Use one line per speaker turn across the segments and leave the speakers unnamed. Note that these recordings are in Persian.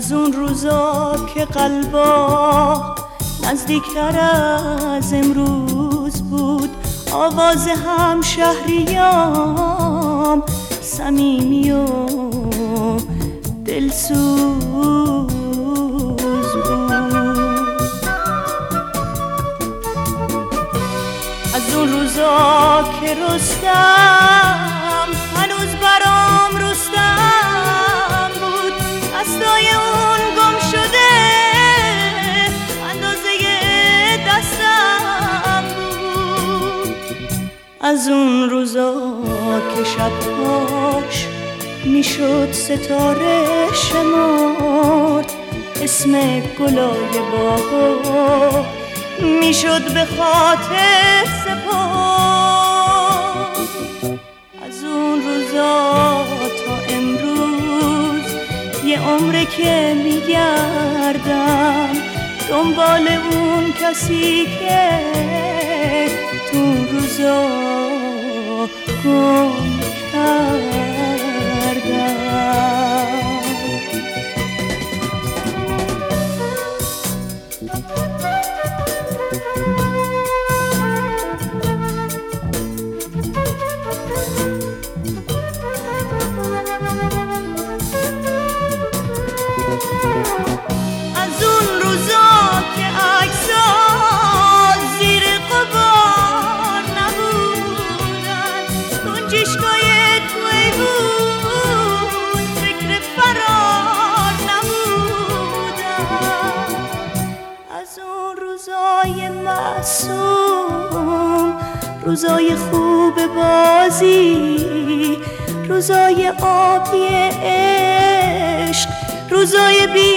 از اون روزا که قلبا نزدیکتر از امروز بود، آواز همشهریام صمیمی و دلسوز بود. از اون روزا که رستم هنوز برام رستم بود، دستای اون گم شده اندازه دستم بود. از اون روزا که شبهاش میشد ستاره شمرد، اسم گلای باغا میشد به خاطر سپرد. از اون روزا تا امروز یه عمره که میگردم دنبال اون کسی که تو روزا گم کردم. از اون روزا که عکس‌ها زیر غبار نبودن، گنجشگاه تو ایوون فکر فرار نبودن. از اون روزای معصوم، روزای خوب بازی، روزای آبی عشق، روزای بی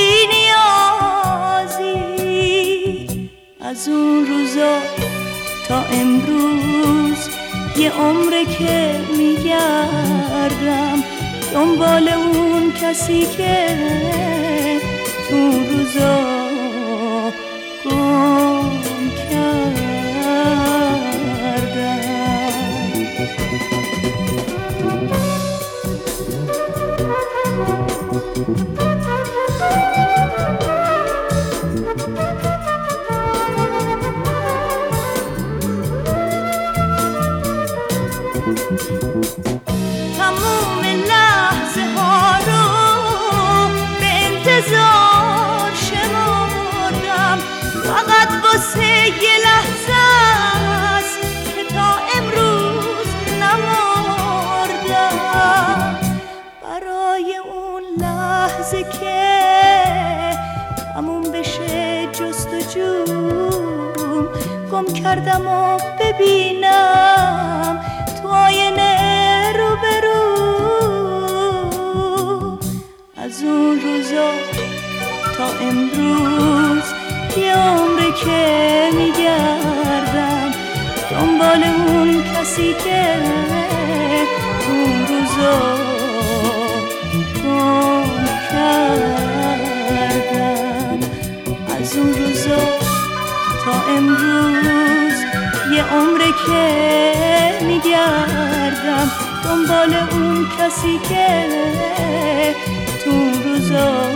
نیازی. از اون روزا تا امروز یه عمره که میگردم دنبال اون کسی که تو روزا گم کردم. تموم لحظه ها رو به انتظار شمردم، فقط واسه یه لحظه است که تا امروز نمردم. برای اون لحظه که تموم بشه جستجوم، گم کردم و ببینم تو آینه رو برو. از اون روزا تا امروز یه عمره که میگردم دنبال اون کسی که اون روزا گم کردم. از اون روزا تا امروز یه عمره که میگردم دنبال اون کسی که تو روزا